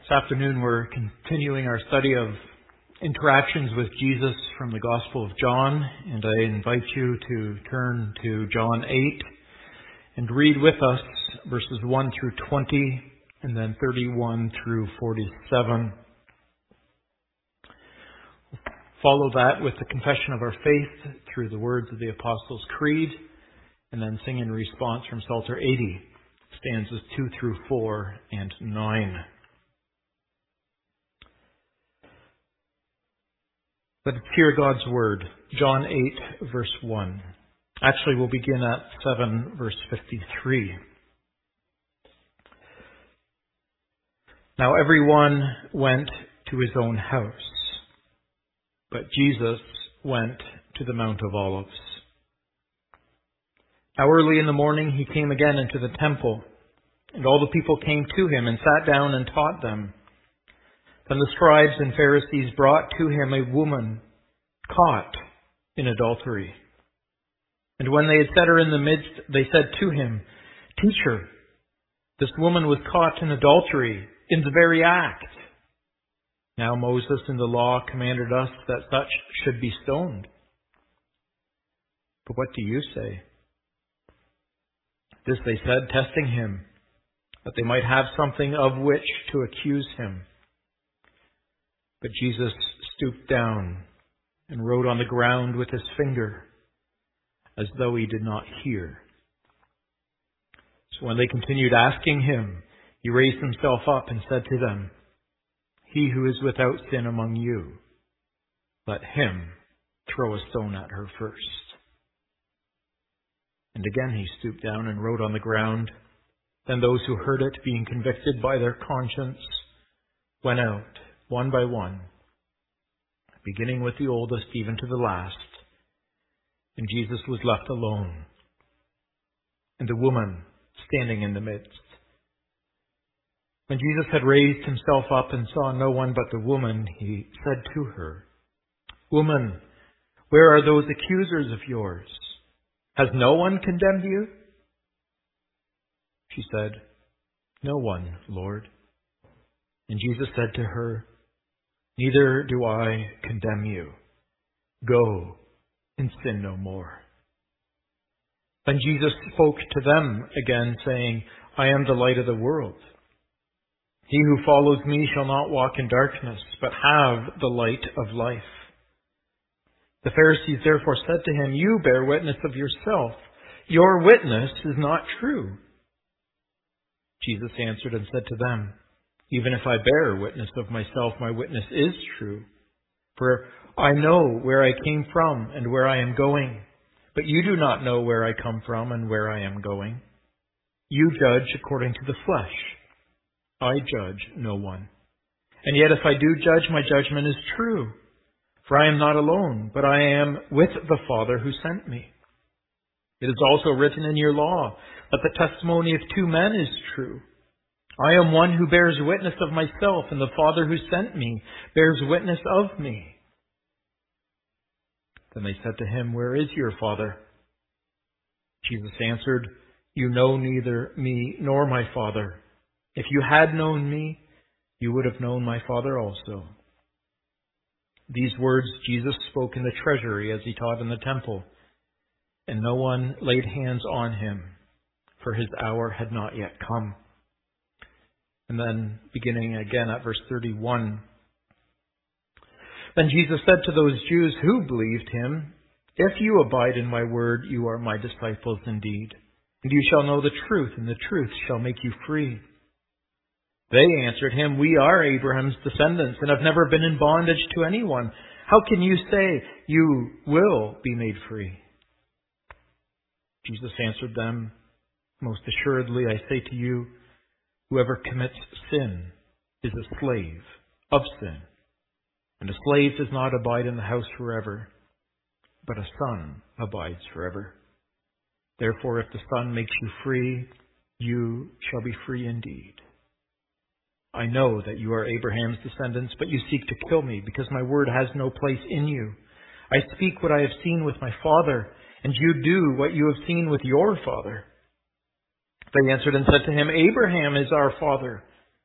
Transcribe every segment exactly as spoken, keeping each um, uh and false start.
This afternoon we're continuing our study of interactions with Jesus from the Gospel of John, and I invite you to turn to John eight and read with us verses one through twenty and then thirty-one through forty-seven. Follow that with the confession of our faith through the words of the Apostles' Creed, and then sing in response from Psalter eighty, stanzas two through four and nine. Let's hear God's Word. John eight, verse one. Actually, we'll begin at seven, verse fifty-three. Now everyone went to his own house, but Jesus went to the Mount of Olives. Now early in the morning he came again into the temple, and all the people came to him and sat down and taught them. Then the scribes and Pharisees brought to him a woman caught in adultery. And when they had set her in the midst, they said to him, "Teacher, this woman was caught in adultery in the very act. Now Moses in the law commanded us that such should be stoned. But what do you say?" This they said, testing him, that they might have something of which to accuse him. But Jesus stooped down and wrote on the ground with his finger, as though he did not hear. So when they continued asking him, he raised himself up and said to them, "He who is without sin among you, let him throw a stone at her first." And again he stooped down and wrote on the ground. Then those who heard it, being convicted by their conscience, went out, one by one, beginning with the oldest even to the last. And Jesus was left alone, and the woman standing in the midst. When Jesus had raised himself up and saw no one but the woman, he said to her, "Woman, where are those accusers of yours? Has no one condemned you?" She said, "No one, Lord." And Jesus said to her, "Neither do I condemn you. Go and sin no more." Then Jesus spoke to them again, saying, "I am the light of the world. He who follows me shall not walk in darkness, but have the light of life." The Pharisees therefore said to him, "You bear witness of yourself. Your witness is not true." Jesus answered and said to them, "Even if I bear witness of myself, my witness is true. For I know where I came from and where I am going, but you do not know where I come from and where I am going. You judge according to the flesh. I judge no one. And yet if I do judge, my judgment is true. For I am not alone, but I am with the Father who sent me. It is also written in your law that the testimony of two men is true. I am one who bears witness of myself, and the Father who sent me bears witness of me." Then they said to him, "Where is your Father?" Jesus answered, "You know neither me nor my Father. If you had known me, you would have known my Father also." These words Jesus spoke in the treasury as he taught in the temple, and no one laid hands on him, for his hour had not yet come. And then, beginning again at verse thirty-one, then Jesus said to those Jews who believed him, "If you abide in my word, you are my disciples indeed, and you shall know the truth, and the truth shall make you free." They answered him, "We are Abraham's descendants and have never been in bondage to anyone. How can you say you will be made free?" Jesus answered them, "Most assuredly I say to you, whoever commits sin is a slave of sin. And a slave does not abide in the house forever, but a son abides forever. Therefore, if the Son makes you free, you shall be free indeed. I know that you are Abraham's descendants, but you seek to kill me, because my word has no place in you. I speak what I have seen with my father, and you do what you have seen with your father." They answered and said to him, "Abraham is our father."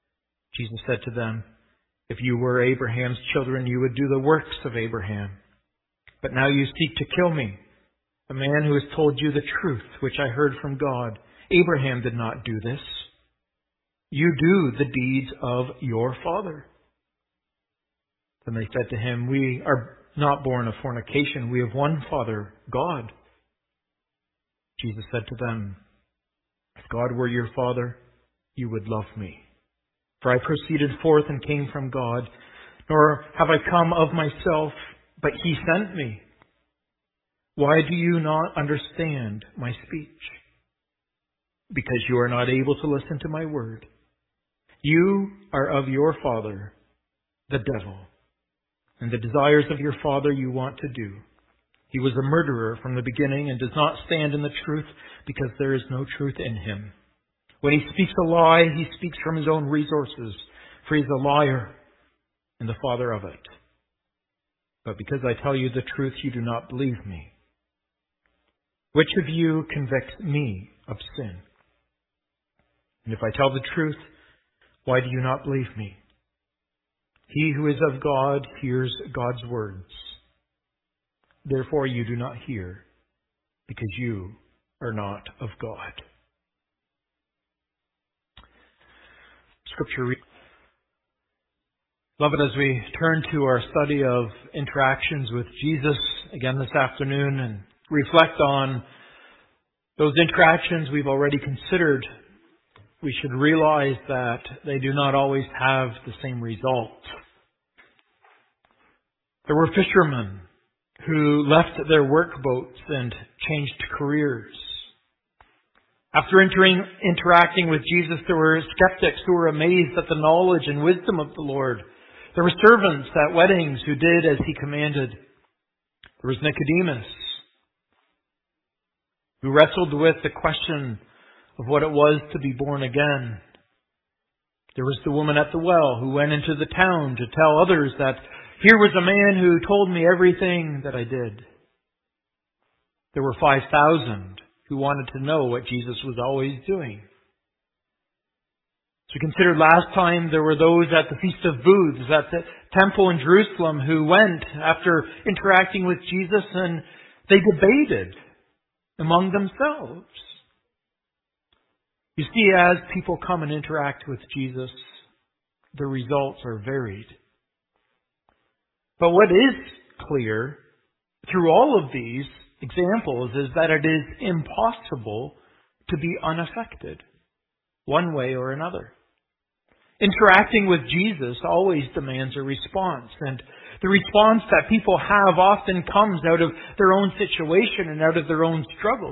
Jesus said to them, "If you were Abraham's children, you would do the works of Abraham. But now you seek to kill me, a man who has told you the truth, which I heard from God. Abraham did not do this. You do the deeds of your father." Then they said to him, "We are not born of fornication. We have one Father, God." Jesus said to them, "If God were your Father, you would love me. For I proceeded forth and came from God, nor have I come of myself, but He sent me. Why do you not understand my speech? Because you are not able to listen to my word. You are of your father, the devil, and the desires of your father you want to do. He was a murderer from the beginning and does not stand in the truth, because there is no truth in him. When he speaks a lie, he speaks from his own resources, for he is a liar and the father of it. But because I tell you the truth, you do not believe me. Which of you convicts me of sin? And if I tell the truth, why do you not believe me? He who is of God hears God's words. Therefore you do not hear, because you are not of God." Scripture reading. Beloved, as we turn to our study of interactions with Jesus again this afternoon and reflect on those interactions we've already considered, we should realize that they do not always have the same result. There were fishermen who left their workboats and changed careers. After entering, interacting with Jesus, there were skeptics who were amazed at the knowledge and wisdom of the Lord. There were servants at weddings who did as He commanded. There was Nicodemus, who wrestled with the question of what it was to be born again. There was the woman at the well who went into the town to tell others that here was a man who told me everything that I did. There were five thousand who wanted to know what Jesus was always doing. As we considered last time, there were those at the Feast of Booths at the temple in Jerusalem who went after interacting with Jesus, and they debated among themselves. You see, as people come and interact with Jesus, the results are varied. But what is clear through all of these examples is that it is impossible to be unaffected, one way or another. Interacting with Jesus always demands a response, and the response that people have often comes out of their own situation and out of their own struggles.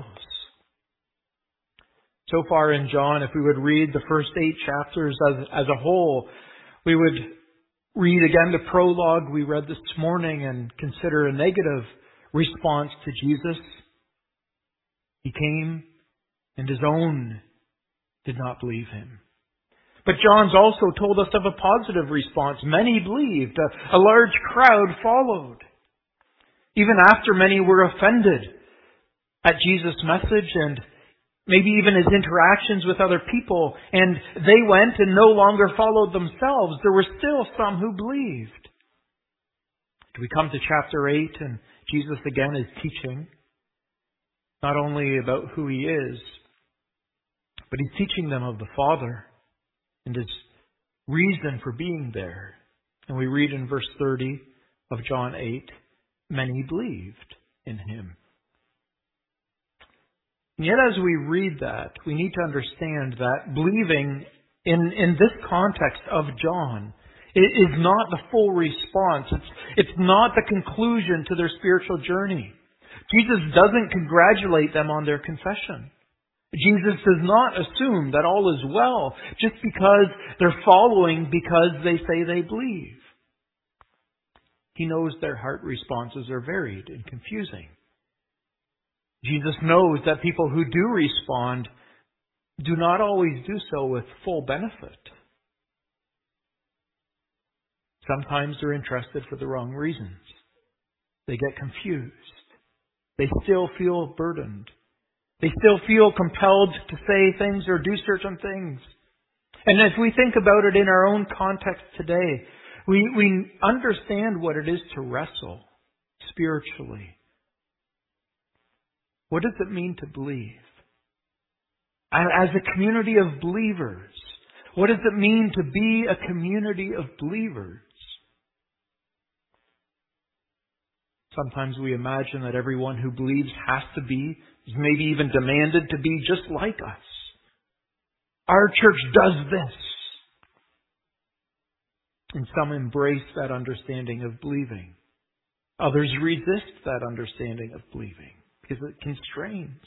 So far in John, if we would read the first eight chapters as, as a whole, we would read again the prologue we read this morning and consider a negative response to Jesus. He came, and His own did not believe Him. But John's also told us of a positive response. Many believed. A, a large crowd followed. Even after many were offended at Jesus' message and maybe even His interactions with other people, and they went and no longer followed themselves, there were still some who believed. We come to chapter eight, and Jesus again is teaching not only about who He is, but He's teaching them of the Father and His reason for being there. And we read in verse thirty of John eight, many believed in Him. And yet as we read that, we need to understand that believing in, in this context of John is not the full response. It's, it's not the conclusion to their spiritual journey. Jesus doesn't congratulate them on their confession. Jesus does not assume that all is well just because they're following because they say they believe. He knows their heart responses are varied and confusing. Jesus knows that people who do respond do not always do so with full benefit. Sometimes they're interested for the wrong reasons. They get confused. They still feel burdened. They still feel compelled to say things or do certain things. And if we think about it in our own context today, we, we understand what it is to wrestle spiritually. What does it mean to believe? As a community of believers, what does it mean to be a community of believers? Sometimes we imagine that everyone who believes has to be, is maybe even demanded to be just like us. Our church does this. And some embrace that understanding of believing. Others resist that understanding of believing because it constrains.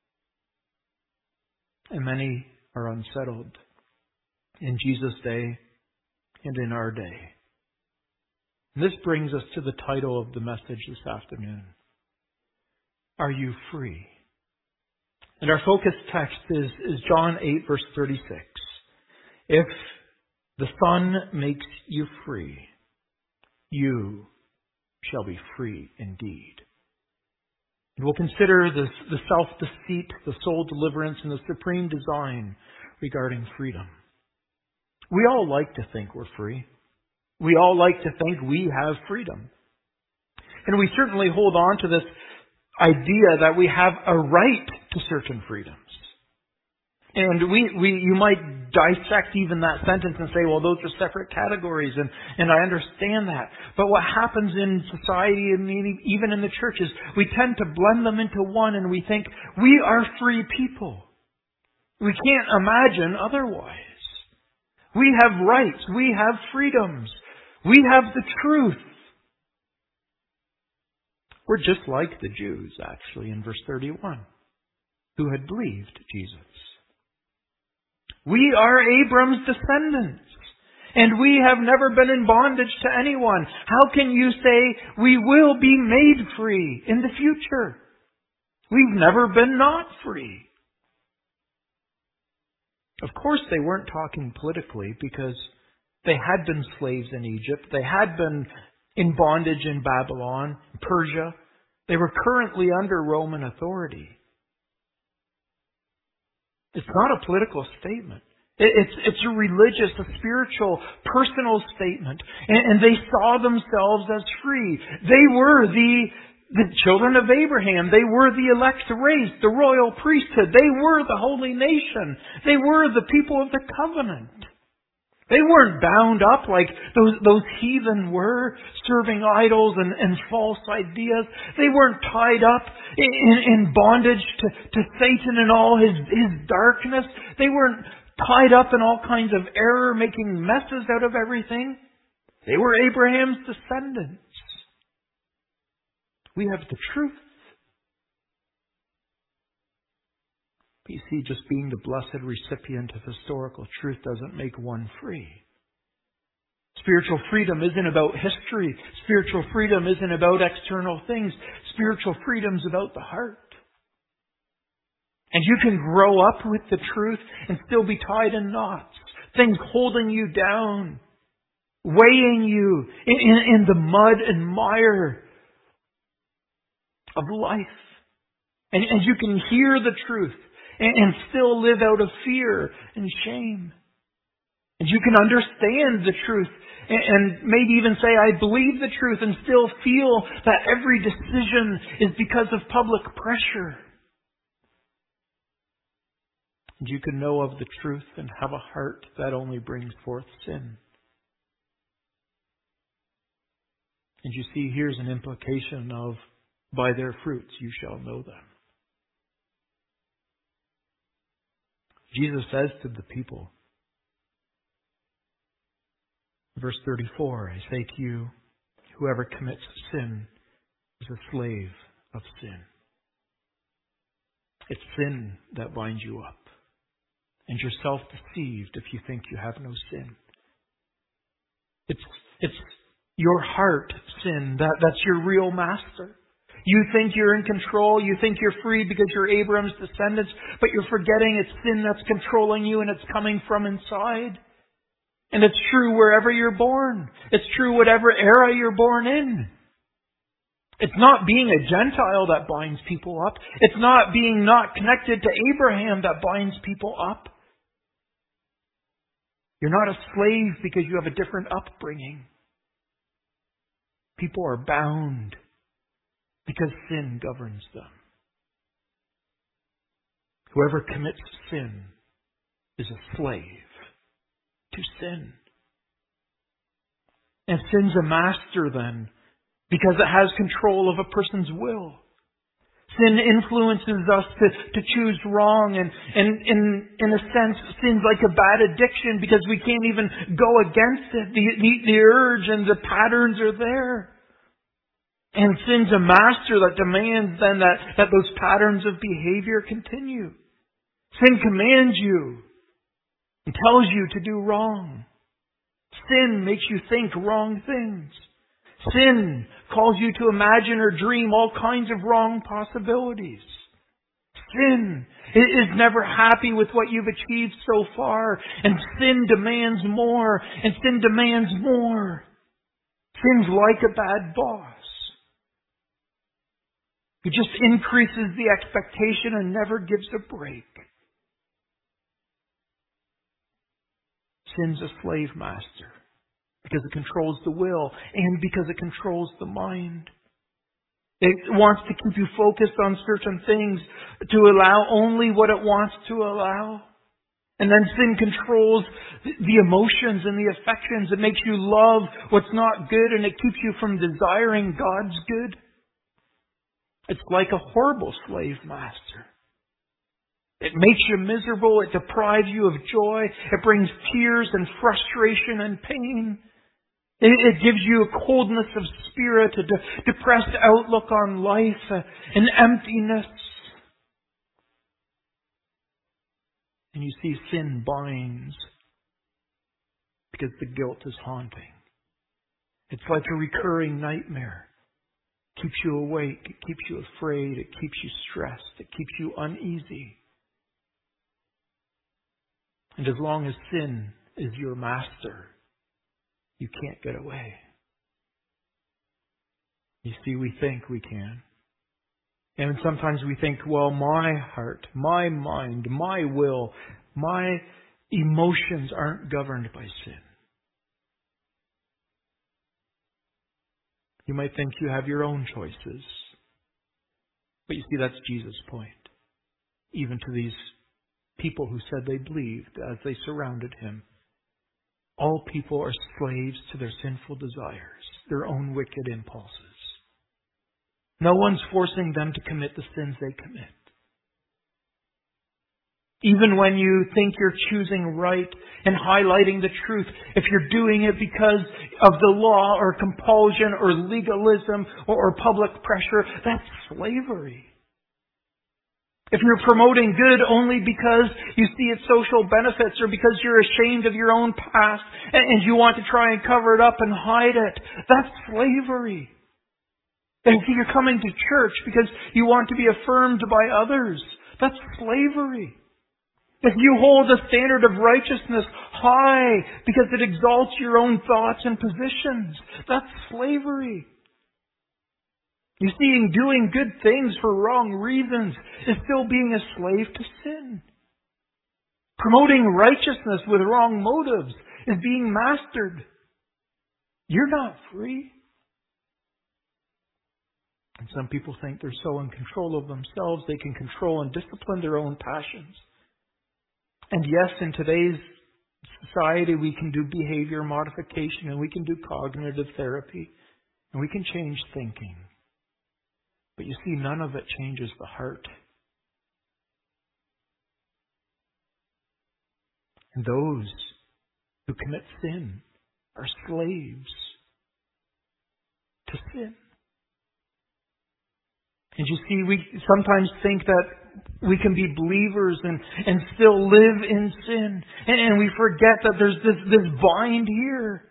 And many are unsettled in Jesus' day and in our day. And this brings us to the title of the message this afternoon. Are you free? And our focus text is, is John eight, verse thirty-six. If the Son makes you free, you shall be free indeed. And we'll consider the, the self-deceit, the soul deliverance, and the supreme design regarding freedom. We all like to think we're free. We all like to think we have freedom. And we certainly hold on to this idea that we have a right to certain freedoms. And we, we, you might dissect even that sentence and say, well, those are separate categories, and, and I understand that. But what happens in society and even in the churches, we tend to blend them into one, and we think we are free people. We can't imagine otherwise. We have rights. We have freedoms. We have the truth. We're just like the Jews, actually, in verse thirty-one, who had believed Jesus. We are Abram's descendants, and we have never been in bondage to anyone. How can you say we will be made free in the future? We've never been not free. Of course, they weren't talking politically because they had been slaves in Egypt. They had been in bondage in Babylon, Persia. They were currently under Roman authority. It's not a political statement. It's, it's a religious, a spiritual, personal statement. And, and they saw themselves as free. They were the, the children of Abraham. They were the elect race, the royal priesthood. They were the holy nation. They were the people of the covenant. They weren't bound up like those, those heathen were, serving idols and, and false ideas. They weren't tied up in, in bondage to, to Satan and all his, his darkness. They weren't tied up in all kinds of error, making messes out of everything. They were Abraham's descendants. We have the truth. You see, just being the blessed recipient of historical truth doesn't make one free. Spiritual freedom isn't about history. Spiritual freedom isn't about external things. Spiritual freedom is about the heart. And you can grow up with the truth and still be tied in knots. Things holding you down, weighing you in, in, in the mud and mire of life. And, and you can hear the truth and still live out of fear and shame. And you can understand the truth and maybe even say, I believe the truth, and still feel that every decision is because of public pressure. And you can know of the truth and have a heart that only brings forth sin. And you see, here's an implication of, by their fruits you shall know them. Jesus says to the people, verse thirty-four, I say to you, whoever commits sin is a slave of sin. It's sin that binds you up. And you're self-deceived if you think you have no sin. It's, it's your heart sin that, that's your real master. You think you're in control. You think you're free because you're Abraham's descendants. But you're forgetting it's sin that's controlling you and it's coming from inside. And it's true wherever you're born. It's true whatever era you're born in. It's not being a Gentile that binds people up. It's not being not connected to Abraham that binds people up. You're not a slave because you have a different upbringing. People are bound because sin governs them. Whoever commits sin is a slave to sin. And sin's a master then, because it has control of a person's will. Sin influences us to, to choose wrong, and, and in, in a sense, sin's like a bad addiction because we can't even go against it. The, the, the urge and the patterns are there. And sin's a master that demands then that, that those patterns of behavior continue. Sin commands you and tells you to do wrong. Sin makes you think wrong things. Sin calls you to imagine or dream all kinds of wrong possibilities. Sin is never happy with what you've achieved so far. And sin demands more. And sin demands more. Sin's like a bad boss. It just increases the expectation and never gives a break. Sin's a slave master because it controls the will and because it controls the mind. It wants to keep you focused on certain things to allow only what it wants to allow. And then sin controls the emotions and the affections. It makes you love what's not good and it keeps you from desiring God's good. It's like a horrible slave master. It makes you miserable. It deprives you of joy. It brings tears and frustration and pain. It, it gives you a coldness of spirit, a de- depressed outlook on life, uh, an emptiness. And you see, sin binds because the guilt is haunting. It's like a recurring nightmare. It keeps you awake. It keeps you afraid. It keeps you stressed. It keeps you uneasy. And as long as sin is your master, you can't get away. You see, we think we can. And sometimes we think, well, my heart, my mind, my will, my emotions aren't governed by sin. You might think you have your own choices. But you see, that's Jesus' point. Even to these people who said they believed as they surrounded him. All people are slaves to their sinful desires, their own wicked impulses. No one's forcing them to commit the sins they commit. Even when you think you're choosing right and highlighting the truth, if you're doing it because of the law or compulsion or legalism or, or public pressure, that's slavery. If you're promoting good only because you see its social benefits or because you're ashamed of your own past and you want to try and cover it up and hide it, that's slavery. If you're coming to church because you want to be affirmed by others, that's slavery. If you hold a standard of righteousness high because it exalts your own thoughts and positions, that's slavery. You see, doing good things for wrong reasons is still being a slave to sin. Promoting righteousness with wrong motives is being mastered. You're not free. And some people think they're so in control of themselves they can control and discipline their own passions. And yes, in today's society we can do behavior modification and we can do cognitive therapy and we can change thinking. But you see, none of it changes the heart. And those who commit sin are slaves to sin. And you see, we sometimes think that we can be believers and, and still live in sin. And, and we forget that there's this, this bind here.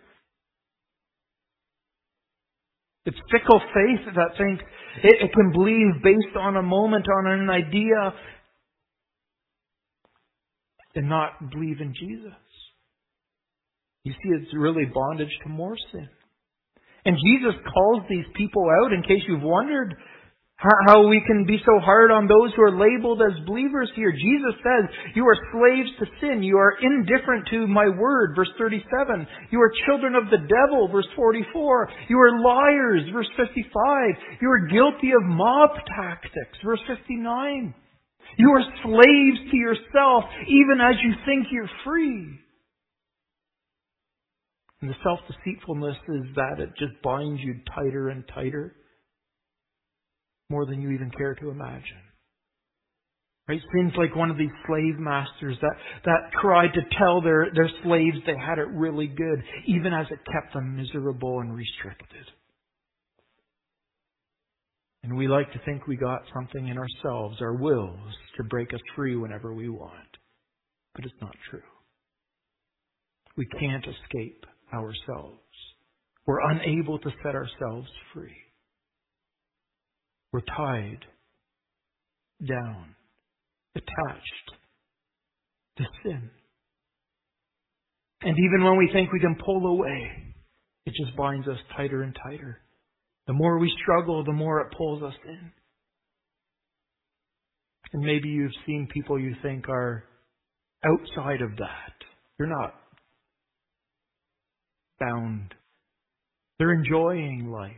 It's fickle faith that thinks it, it can believe based on a moment, on an idea, and not believe in Jesus. You see, it's really bondage to more sin. And Jesus calls these people out, in case you've wondered, How we can be so hard on those who are labeled as believers here. Jesus says, you are slaves to sin. You are indifferent to my word, verse thirty-seven. You are children of the devil, verse forty-four. You are liars, verse fifty-five. You are guilty of mob tactics, verse fifty-nine. You are slaves to yourself, even as you think you're free. And the self-deceitfulness is that it just binds you tighter and tighter, more than you even care to imagine. Right? Seems like one of these slave masters that, that tried to tell their, their slaves they had it really good, even as it kept them miserable and restricted. And we like to think we got something in ourselves, our wills, to break us free whenever we want. But it's not true. We can't escape ourselves. We're unable to set ourselves free. We're tied down, attached to sin. And even when we think we can pull away, it just binds us tighter and tighter. The more we struggle, the more it pulls us in. And maybe you've seen people you think are outside of that. They're not bound. They're enjoying life.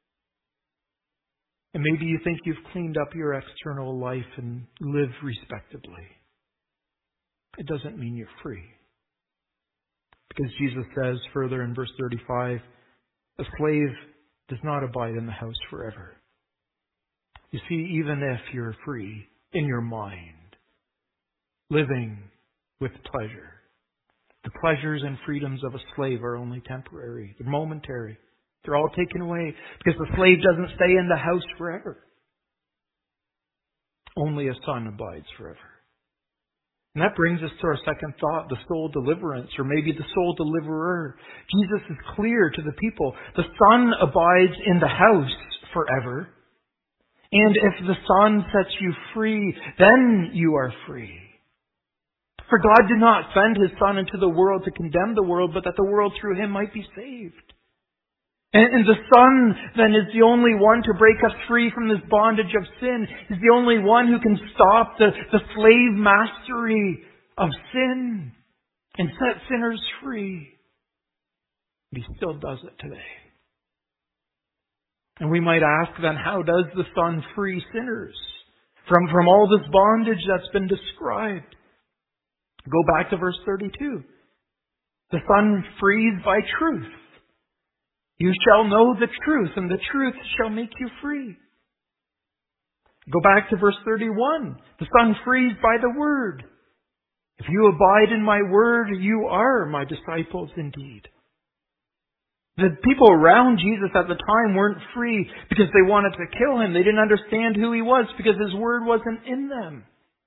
And maybe you think you've cleaned up your external life and live respectably. It doesn't mean you're free. Because Jesus says further in verse thirty-five, a slave does not abide in the house forever. You see, even if you're free in your mind, living with pleasure, the pleasures and freedoms of a slave are only temporary. They're momentary. They're all taken away because the slave doesn't stay in the house forever. Only a son abides forever. And that brings us to our second thought, the soul deliverance, or maybe the soul deliverer. Jesus is clear to the people. The Son abides in the house forever. And if the Son sets you free, then you are free. For God did not send His Son into the world to condemn the world, but that the world through Him might be saved. And the Son then is the only one to break us free from this bondage of sin. He's the only one who can stop the, the slave mastery of sin and set sinners free. But He still does it today. And we might ask then, how does the Son free sinners from, from all this bondage that's been described? Go back to verse thirty-two. The Son frees by truth. You shall know the truth, and the truth shall make you free. Go back to verse thirty-one. The Son frees by the Word. If you abide in my Word, you are my disciples indeed. The people around Jesus at the time weren't free because they wanted to kill Him. They didn't understand who He was because His Word wasn't in them.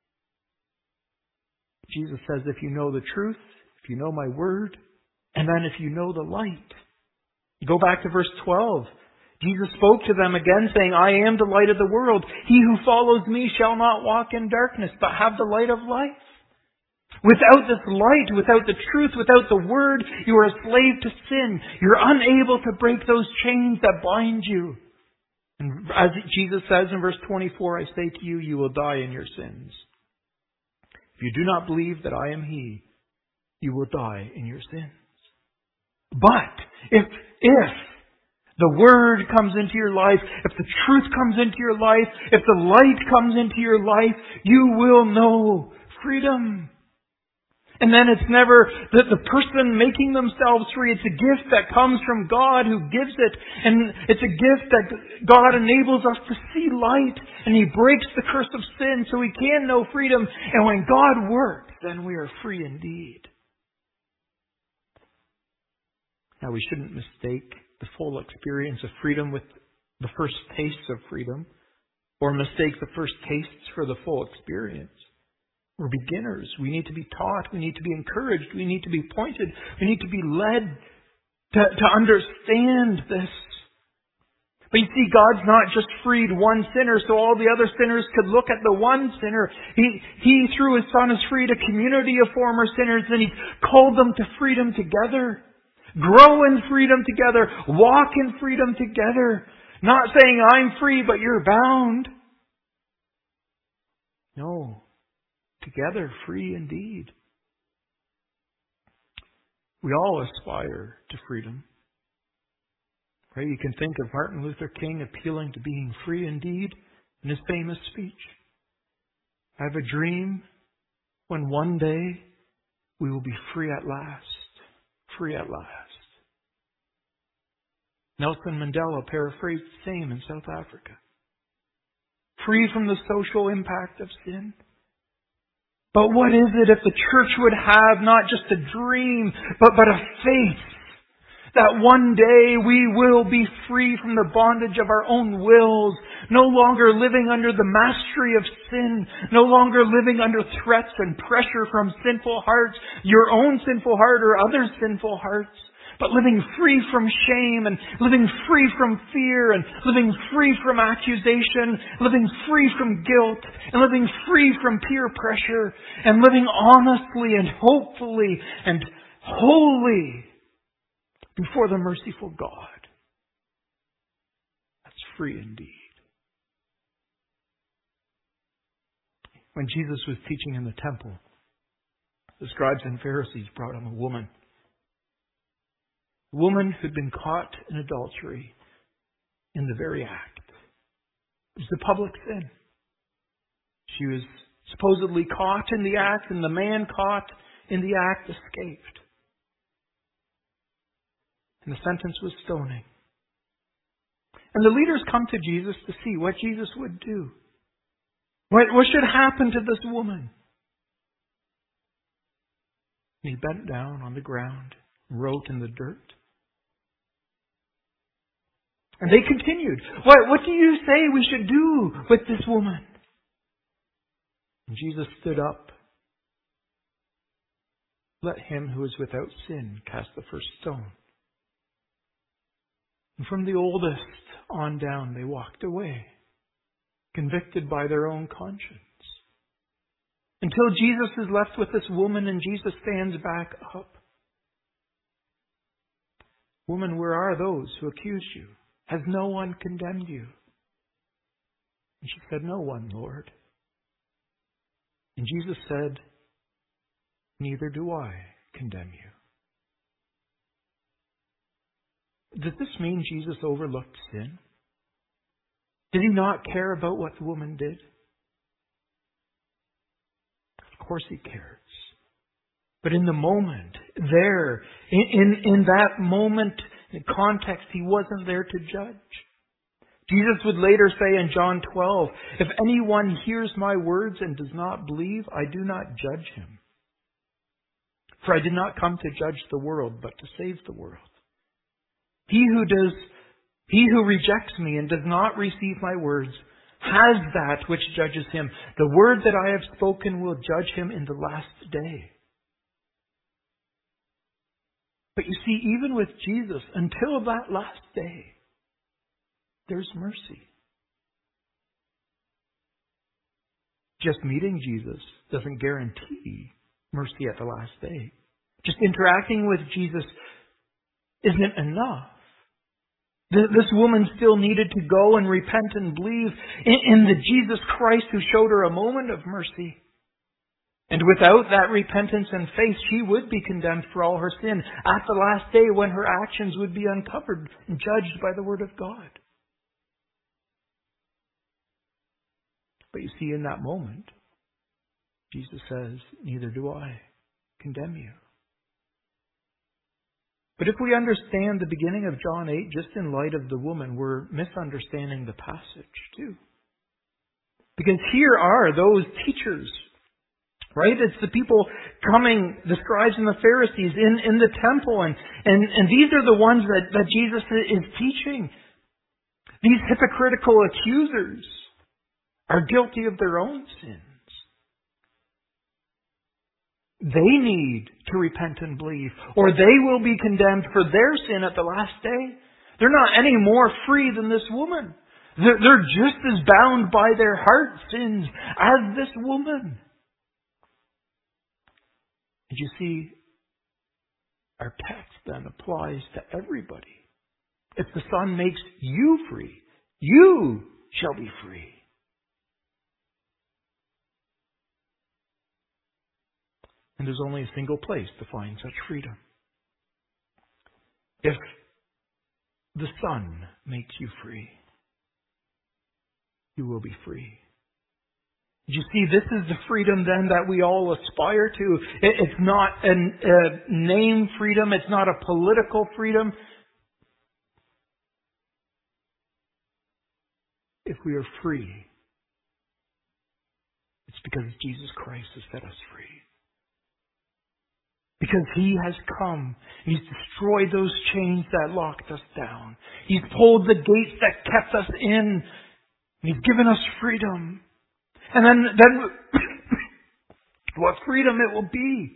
Jesus says, if you know the truth, if you know my Word, and then if you know the light. Go back to verse twelve. Jesus spoke to them again, saying, I am the light of the world. He who follows me shall not walk in darkness, but have the light of life. Without this light, without the truth, without the Word, you are a slave to sin. You're unable to break those chains that bind you. And as Jesus says in verse twenty-four, I say to you, you will die in your sins. If you do not believe that I am He, you will die in your sins. But if, if the Word comes into your life, if the truth comes into your life, if the light comes into your life, you will know freedom. And then it's never the, the person making themselves free. It's a gift that comes from God who gives it. And it's a gift that God enables us to see light. And He breaks the curse of sin so we can know freedom. And when God works, then we are free indeed. Now, we shouldn't mistake the full experience of freedom with the first tastes of freedom, or mistake the first tastes for the full experience. We're beginners. We need to be taught. We need to be encouraged. We need to be pointed. We need to be led to, to understand this. But you see, God's not just freed one sinner so all the other sinners could look at the one sinner. He, he through His Son, has freed a community of former sinners, and He's called them to freedom together. Grow in freedom together. Walk in freedom together. Not saying I'm free, but you're bound. No. Together, free indeed. We all aspire to freedom. Right? You can think of Martin Luther King appealing to being free indeed in his famous speech. I have a dream when one day we will be free at last. Free at last. Nelson Mandela paraphrased the same in South Africa. Free from the social impact of sin. But what is it if the church would have not just a dream, but, but a faith that one day we will be free from the bondage of our own wills, no longer living under the mastery of sin, no longer living under threats and pressure from sinful hearts, your own sinful heart or others' sinful hearts, but living free from shame and living free from fear and living free from accusation, living free from guilt and living free from peer pressure and living honestly and hopefully and wholly before the merciful God. That's free indeed. When Jesus was teaching in the temple, the scribes and Pharisees brought him a woman. A woman who'd been caught in adultery in the very act. It was a public sin. She was supposedly caught in the act, and the man caught in the act escaped. And the sentence was stoning. And the leaders come to Jesus to see what Jesus would do. What, what should happen to this woman? And he bent down on the ground and wrote in the dirt. And they continued, What, what do you say we should do with this woman? And Jesus stood up. Let him who is without sin cast the first stone. And from the oldest on down, they walked away, convicted by their own conscience. Until Jesus is left with this woman and Jesus stands back up. Woman, where are those who accused you? Has no one condemned you? And she said, No one, Lord. And Jesus said, Neither do I condemn you. Does this mean Jesus overlooked sin? Did he not care about what the woman did? Of course he cares. But in the moment, there, in, in, in that moment, in context, he wasn't there to judge. Jesus would later say in John twelve, If anyone hears my words and does not believe, I do not judge him. For I did not come to judge the world, but to save the world. He who does, he who rejects me and does not receive my words has that which judges him. The word that I have spoken will judge him in the last day. But you see, even with Jesus, until that last day, there's mercy. Just meeting Jesus doesn't guarantee mercy at the last day. Just interacting with Jesus isn't enough. This woman still needed to go and repent and believe in the Jesus Christ who showed her a moment of mercy. And without that repentance and faith, she would be condemned for all her sin at the last day when her actions would be uncovered and judged by the Word of God. But you see, in that moment, Jesus says, Neither do I condemn you. But if we understand the beginning of John eight just in light of the woman, we're misunderstanding the passage too. Because here are those teachers, right? It's the people coming, the scribes and the Pharisees in, in the temple. And, and, and these are the ones that, that Jesus is teaching. These hypocritical accusers are guilty of their own sins. They need to repent and believe, or they will be condemned for their sin at the last day. They're not any more free than this woman. They're, they're just as bound by their heart sins as this woman. And you see, our text then applies to everybody. If the Son makes you free, You shall be free. And there's only a single place to find such freedom. If the Son makes you free, you will be free. You see, this is the freedom then that we all aspire to. It, it's not a, a name freedom. It's not a political freedom. If we are free, it's because Jesus Christ has set us free. Because He has come. He's destroyed those chains that locked us down. He's pulled the gates that kept us in. And He's given us freedom. And then, then what freedom it will be.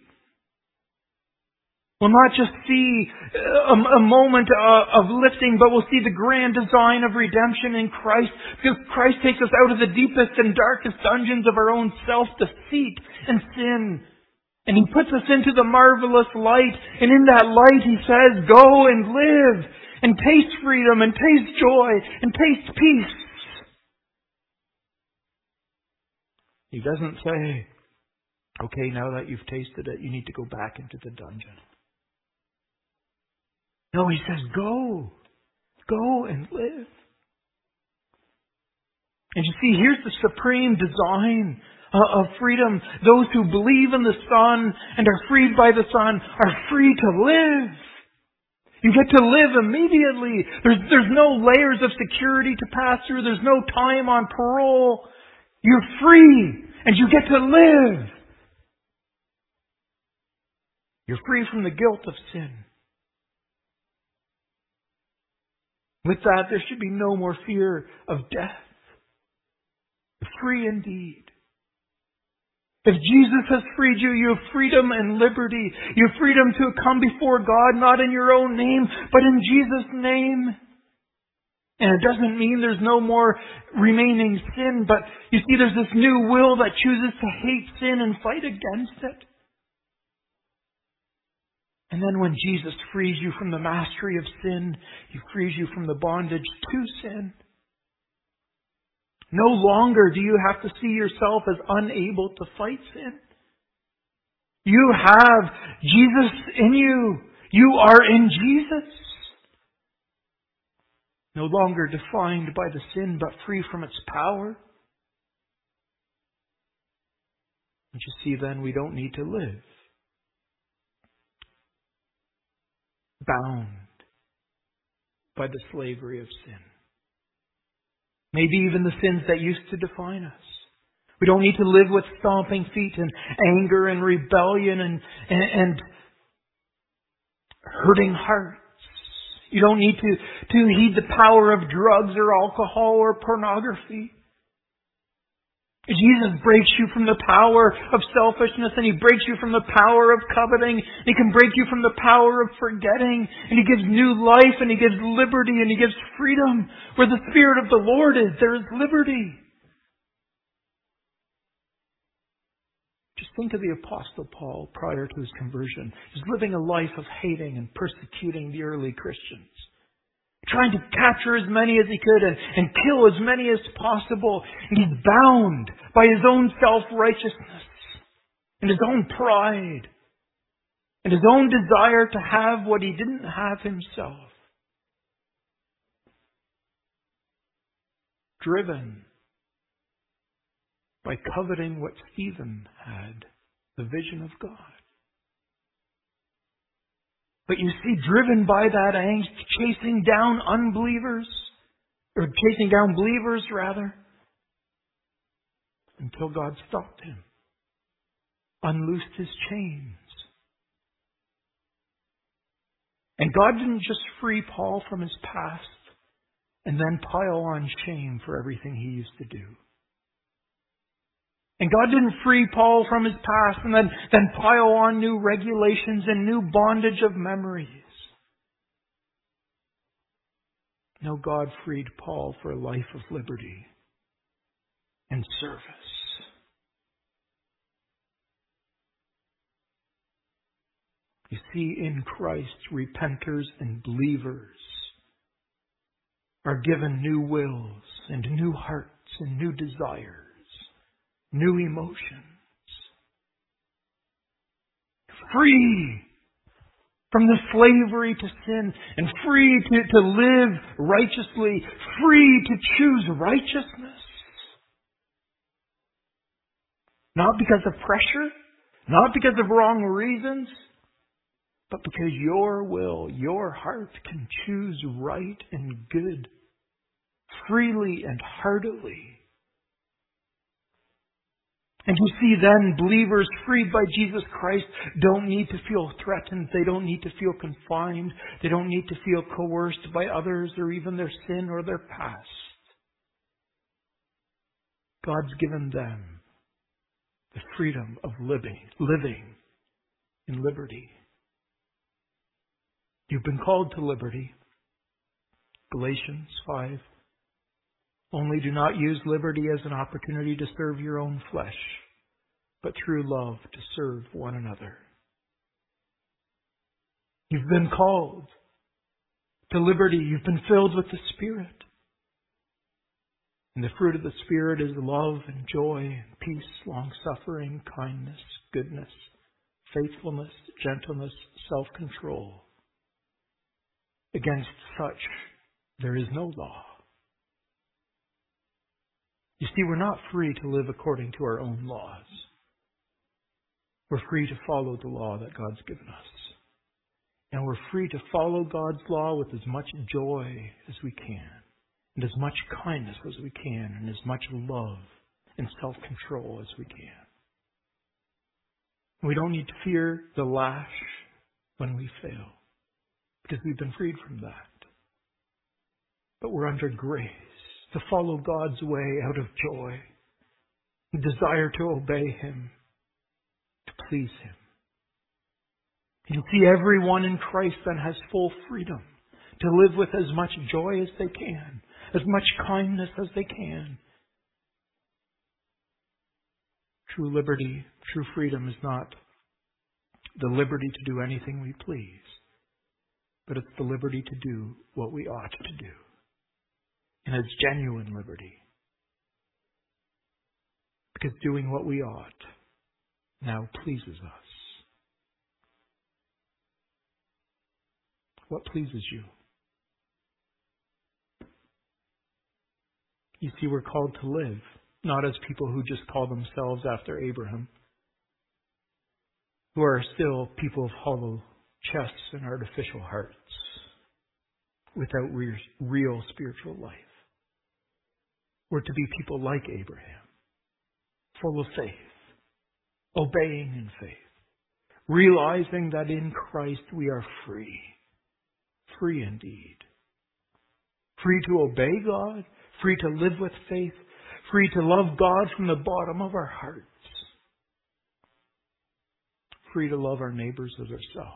We'll not just see a, a moment uh, of lifting, but we'll see the grand design of redemption in Christ. Because Christ takes us out of the deepest and darkest dungeons of our own self-deceit and sin. And He puts us into the marvelous light. And in that light He says, go and live and taste freedom and taste joy and taste peace. He doesn't say, okay, now that you've tasted it, you need to go back into the dungeon. No, He says, go. Go and live. And you see, here's the supreme design of freedom. Those who believe in the Son and are freed by the Son are free to live. You get to live immediately. There's, there's no layers of security to pass through. There's no time on parole. You're free and you get to live. You're free from the guilt of sin. With that, there should be no more fear of death. You're free indeed. If Jesus has freed you, you have freedom and liberty. You have freedom to come before God, not in your own name, but in Jesus' name. And it doesn't mean there's no more remaining sin, but you see there's this new will that chooses to hate sin and fight against it. And then when Jesus frees you from the mastery of sin, He frees you from the bondage to sin. No longer do you have to see yourself as unable to fight sin. You have Jesus in you. You are in Jesus. No longer defined by the sin, but free from its power. And you see then, we don't need to live bound by the slavery of sin. Maybe even the sins that used to define us. We don't need to live with stomping feet and anger and rebellion and, and, and hurting hearts. You don't need to, to heed the power of drugs or alcohol or pornography. Jesus breaks you from the power of selfishness, and He breaks you from the power of coveting. And He can break you from the power of forgetting. And He gives new life, and He gives liberty, and He gives freedom. Where the Spirit of the Lord is, there is liberty. Just think of the Apostle Paul prior to his conversion. He's living a life of hating and persecuting the early Christians. Trying to capture as many as he could and, and kill as many as possible. And he's bound by his own self-righteousness and his own pride and his own desire to have what he didn't have himself. Driven by coveting what Stephen had, the vision of God. But you see, driven by that angst, chasing down unbelievers, or chasing down believers rather, until God stopped him, unloosed his chains. And God didn't just free Paul from his past and then pile on shame for everything he used to do. And God didn't free Paul from his past and then, then pile on new regulations and new bondage of memories. No, God freed Paul for a life of liberty and service. You see, in Christ, repenters and believers are given new wills and new hearts and new desires, new emotions. Free from the slavery to sin and free to, to live righteously, free to choose righteousness. Not because of pressure, not because of wrong reasons, but because your will, your heart can choose right and good, freely and heartily. And you see then, believers freed by Jesus Christ don't need to feel threatened. They don't need to feel confined. They don't need to feel coerced by others or even their sin or their past. God's given them the freedom of living, living in liberty. You've been called to liberty. Galatians five. Only do not use liberty as an opportunity to serve your own flesh, but through love to serve one another. You've been called to liberty. You've been filled with the Spirit. And the fruit of the Spirit is love and joy and peace, long-suffering, kindness, goodness, faithfulness, gentleness, self-control. Against such there is no law. You see, we're not free to live according to our own laws. We're free to follow the law that God's given us. And we're free to follow God's law with as much joy as we can, and as much kindness as we can, and as much love and self-control as we can. We don't need to fear the lash when we fail, because we've been freed from that. But we're under grace to follow God's way out of joy, and desire to obey Him, to please Him. You see, everyone in Christ then has full freedom to live with as much joy as they can, as much kindness as they can. True liberty, true freedom is not the liberty to do anything we please, but it's the liberty to do what we ought to do. And it's genuine liberty. Because doing what we ought now pleases us. What pleases you? You see, we're called to live, not as people who just call themselves after Abraham, who are still people of hollow chests and artificial hearts, without re- real spiritual life. We're to be people like Abraham, full of faith, obeying in faith, realizing that in Christ we are free, free indeed. Free to obey God, free to live with faith, free to love God from the bottom of our hearts, free to love our neighbors as ourselves.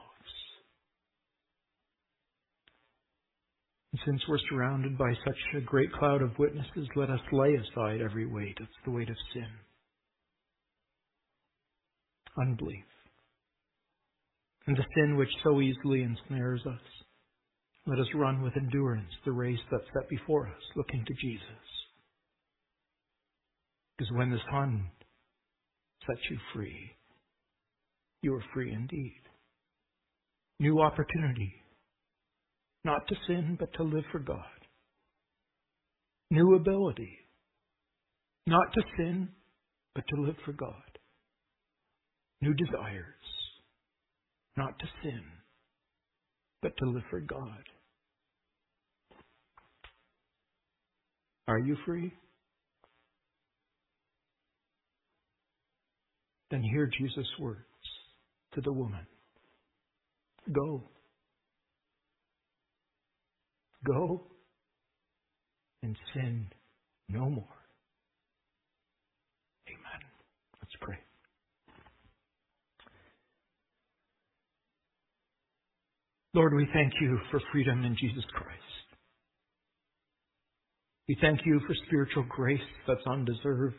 And since we're surrounded by such a great cloud of witnesses, let us lay aside every weight. It's the weight of sin, unbelief, and the sin which so easily ensnares us. Let us run with endurance the race that's set before us, looking to Jesus. Because when the Son sets you free, you are free indeed. New opportunity. Not to sin, but to live for God. New ability. Not to sin, but to live for God. New desires. Not to sin, but to live for God. Are you free? Then hear Jesus' words to the woman. Go. Go and sin no more. Amen. Let's pray. Lord, we thank you for freedom in Jesus Christ. We thank you for spiritual grace that's undeserved.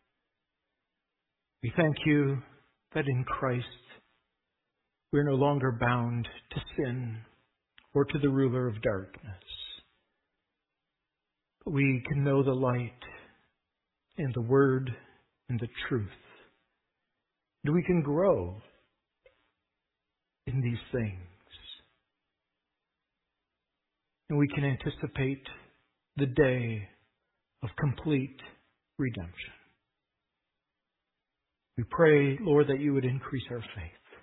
We thank you that in Christ we're no longer bound to sin or to the ruler of darkness. We can know the light and the Word and the truth. And we can grow in these things. And we can anticipate the day of complete redemption. We pray, Lord, that you would increase our faith,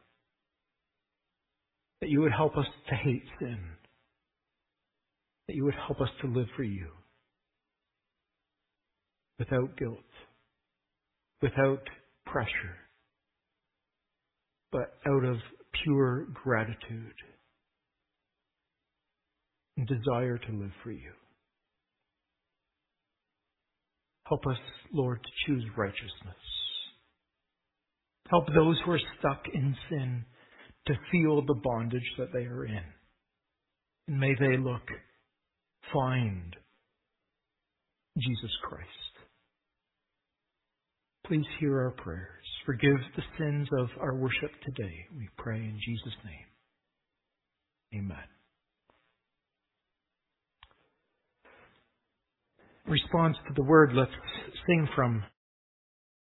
that you would help us to hate sin, that you would help us to live for you without guilt, without pressure, but out of pure gratitude and desire to live for you. Help us, Lord, to choose righteousness. Help those who are stuck in sin to feel the bondage that they are in. And may they look, find Jesus Christ. Please hear our prayers. Forgive the sins of our worship today. We pray in Jesus' name. Amen. In response to the word, let's sing from